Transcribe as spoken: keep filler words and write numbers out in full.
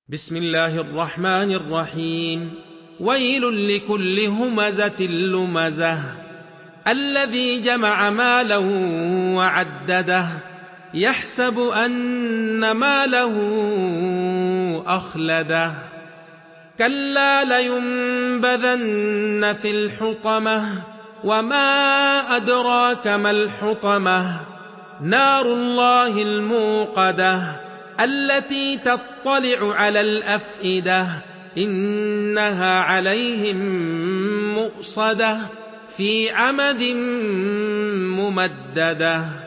بسم الله الرحمن الرحيم ويل لكل همزة لمزة الذي جمع مالا وعدده يحسب أن ماله أخلده كلا لينبذن في الحطمة وما أدراك ما الحطمة نار الله الموقدة التي تطلع على الأفئدة إنها عليهم مؤصدة في عمد ممددة